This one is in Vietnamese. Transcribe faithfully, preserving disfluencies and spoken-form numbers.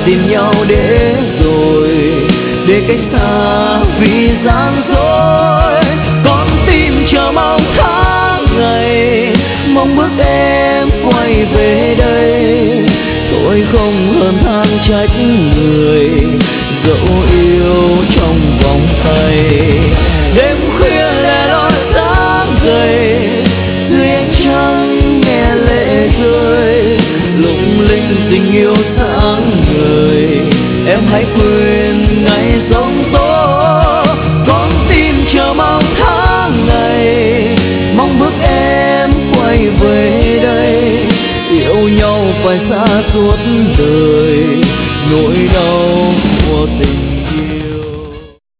tìm nhau để rồi để cách xa vì gian dối. Con tim chờ mong tháng ngày, mong bước em quay về đây. Tôi không hơn than trách người